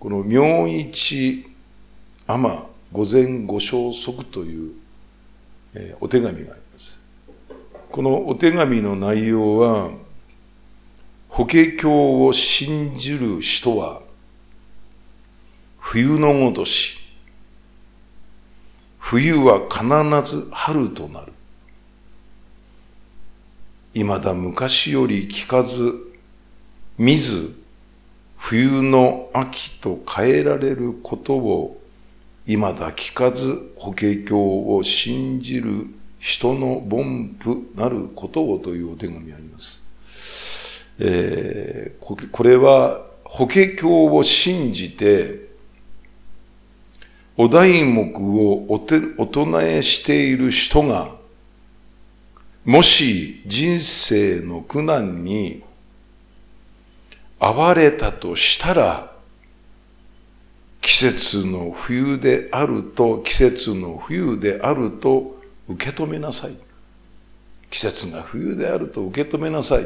この明一尼御前御消息という、お手紙があります。このお手紙の内容は、法華経を信じる人は、冬のごとし、冬は必ず春となる。いまだ昔より聞かず、見ず、冬の秋と変えられることを、いまだ聞かず法華経を信じる人の凡夫なることをというお手紙があります。これは法華経を信じて、お題目をお唱えしている人が、もし人生の苦難に遭われたとしたら、季節の冬であると受け止めなさい。季節が冬であると受け止めなさい。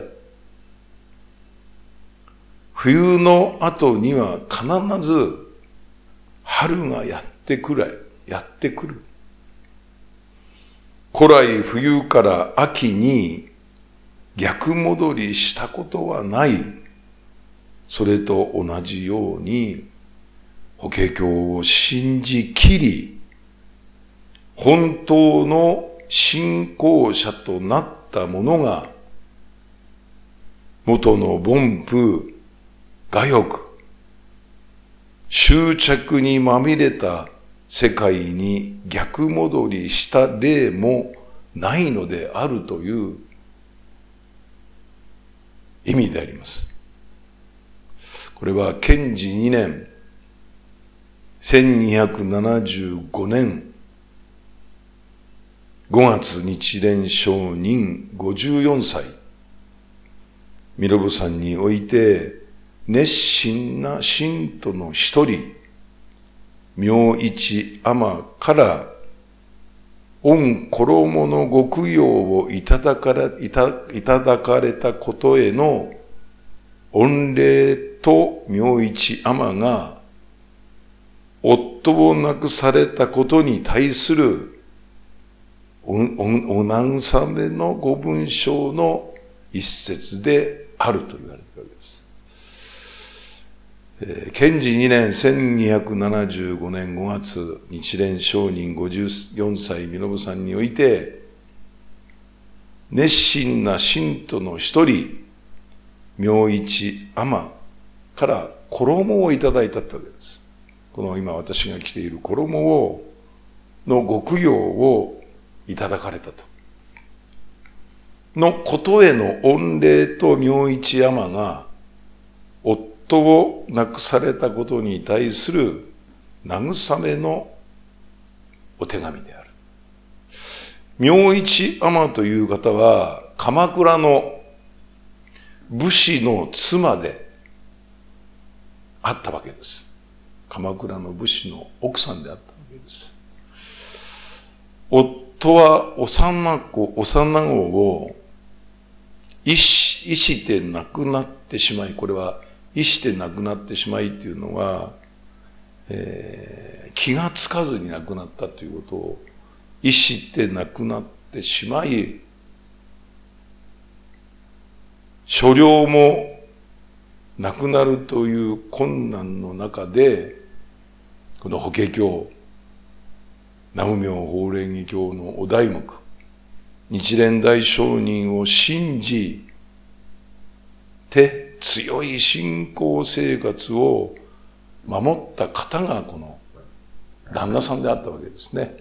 冬の後には必ず春がやってくる。古来冬から秋に逆戻りしたことはない。それと同じように、法華経を信じきり、本当の信仰者となった者が、元の凡夫、我欲、執着にまみれた世界に逆戻りした例もないのであるという意味であります。これは建治2年、1275年5月日蓮上人54歳、弥勒山において熱心な信徒の一人、明一尼から御衣のご供養をいただかれたことへの御礼と明一尼が夫を亡くされたことに対するお慰めのご文章の一節であると言われているわけです。建治2年1275年5月日蓮上人54歳弥勒さんにおいて、熱心な信徒の一人、明一尼から衣をいただいたってわけです。この今私が着ている衣のご供養をいただかれたと。のことへの御礼と明一尼が、夫を亡くされたことに対する慰めのお手紙である。明一尼という方は、鎌倉の武士の妻であったわけです。鎌倉の武士の奥さんであったわけです。夫は幼子を意して亡くなってしまい、これは意して亡くなってしまいっていうのは、気がつかずに亡くなったということを、意して亡くなってしまい、所領もなくなるという困難の中で、この法華経、南無妙法蓮華経のお題目、日蓮大聖人を信じて強い信仰生活を守った方がこの旦那さんであったわけですね。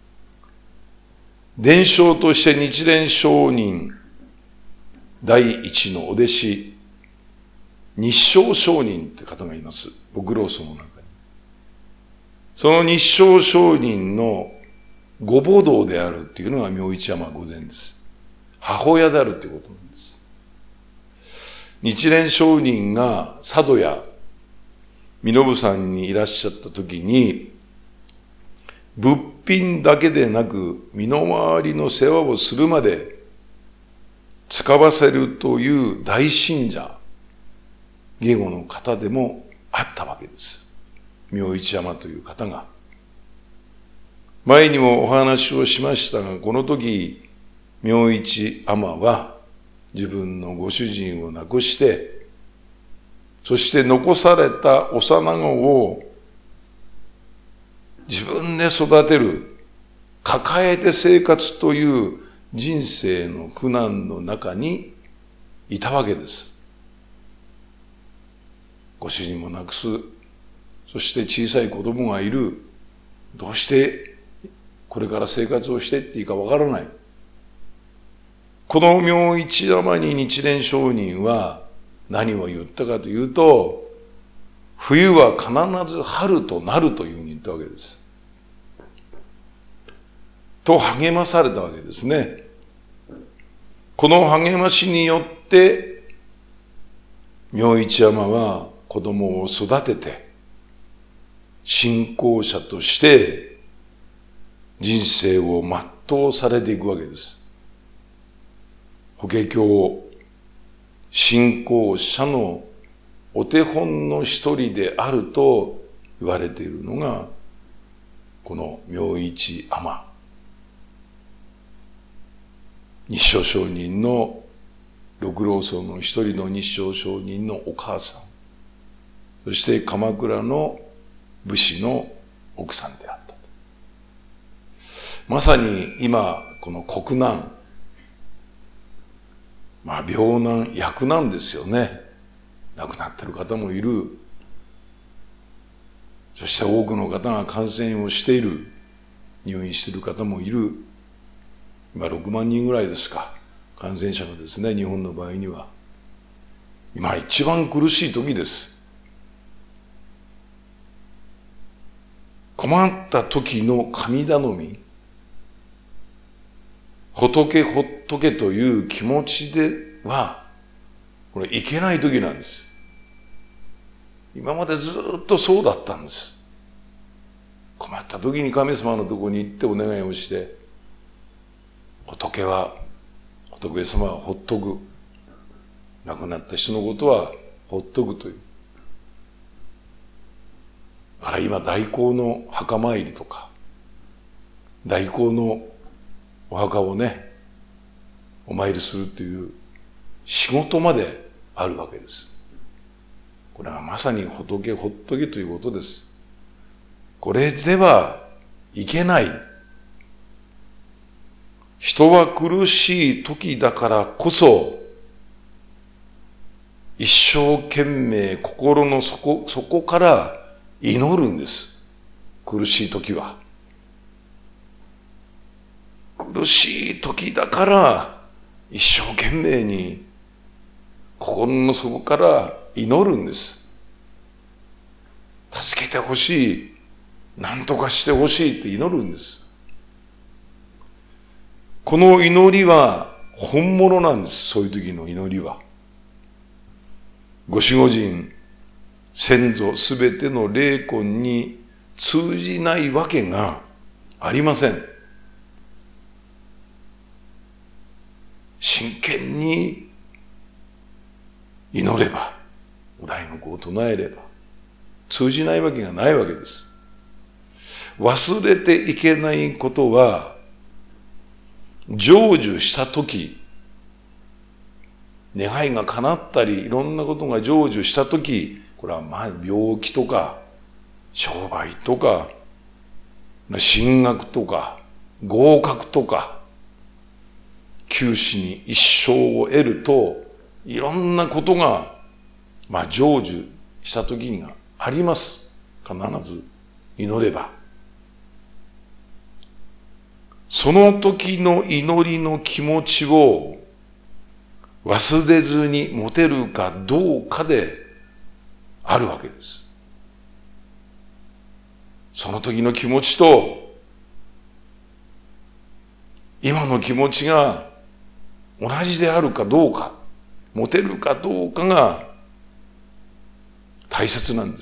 伝承として日蓮聖人第一のお弟子、日照上人という方がいます。極老僧の中に。その日照上人のご母堂であるっていうのが明一尼御前です。母親であるっていうことなんです。日蓮上人が佐渡や身延山にいらっしゃった時に、物品だけでなく身の回りの世話をするまで使わせるという大信者、義母の方でもあったわけです。 明一山という方が、前にもお話をしましたが、この時、明一山は自分のご主人を亡くして、そして残された幼子を自分で育てる、抱えて生活という人生の苦難の中にいたわけです。ご主人も亡くす、そして小さい子供がいる、どうしてこれから生活をしていっていいかわからない。この明一山に日蓮上人は何を言ったかというと、冬は必ず春となるというふうに言ったわけです。と励まされたわけですね。この励ましによって、明一山は子供を育てて、信仰者として人生を全うされていくわけです。法華経、信仰者のお手本の一人であると言われているのが、この明一尼。日照上人の六老僧の一人の日照上人のお母さん、そして鎌倉の武士の奥さんであったと。まさに今、この国難、病難、厄難ですよね。亡くなっている方もいる。そして多くの方が感染をしている。入院している方もいる。今6万人ぐらいですか。感染者がですね、日本の場合には。今一番苦しい時です。困った時の神頼み、仏ほっとけという気持ちでは、これいけない時なんです。今までずっとそうだったんです。困った時に神様のところに行ってお願いをして、仏様はほっとく。亡くなった人のことはほっとくという。だから今代行の墓参りとか、代行のお墓をね、お参りするという仕事まであるわけです。これはまさに仏ほっとけということです。これではいけない。人は苦しい時だからこそ、一生懸命心の底から祈るんです。苦しい時は。苦しい時だから一生懸命に心の底から祈るんです。助けてほしい、何とかしてほしいって祈るんです。この祈りは本物なんです。そういう時の祈りは。ご守護神、先祖すべての霊魂に通じないわけがありません。真剣に祈れば、お題の子を唱えれば、通じないわけがないわけです。忘れていけないことは、成就したとき、願いが叶ったり、いろんなことが成就したとき、これは病気とか、商売とか、進学とか、合格とか、九死に一生を得ると、いろんなことが、成就したときにがあります。必ず祈れば。その時の祈りの気持ちを忘れずに持てるかどうかであるわけです。その時の気持ちと今の気持ちが同じであるかどうか、持てるかどうかが大切なんです。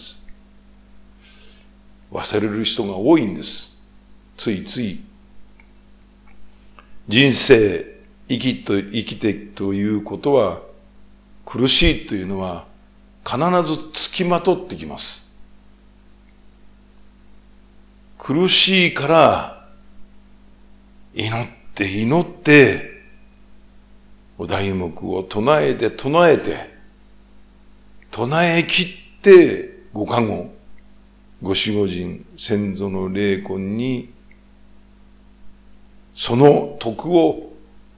忘れる人が多いんです。ついつい。人生、生きてということは、苦しいというのは必ずつきまとってきます。 苦しいから祈ってお題目を唱えきってご加護、ご守護神、先祖の霊魂にその徳を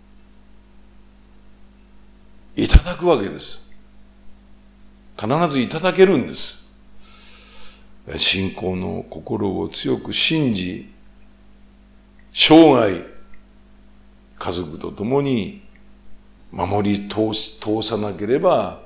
いただくわけです。必ずいただけるんです。信仰の心を強く信じ、生涯家族と共に守り通さなければ、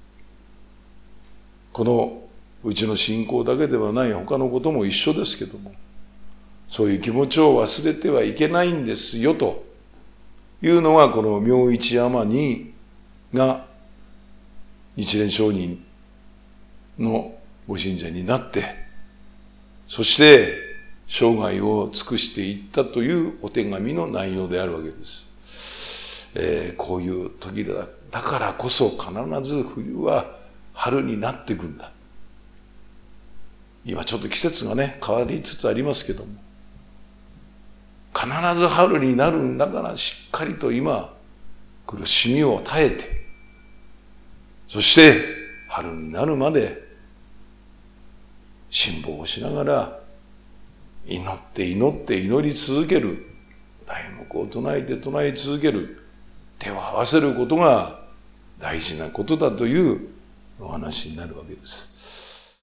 このうちの信仰だけではない他のことも一緒ですけども、そういう気持ちを忘れてはいけないんですよというのが、この明一天にが日蓮聖人のご信者になって、そして生涯を尽くしていったというお手紙の内容であるわけです。こういう時だからこそ必ず冬は春になっていくんだ。今ちょっと季節がね変わりつつありますけども、必ず春になるんだからしっかりと今苦しみを耐えて、そして春になるまで辛抱をしながら祈って祈り続ける、題目を唱え続ける、手を合わせることが大事なことだというお話になるわけです。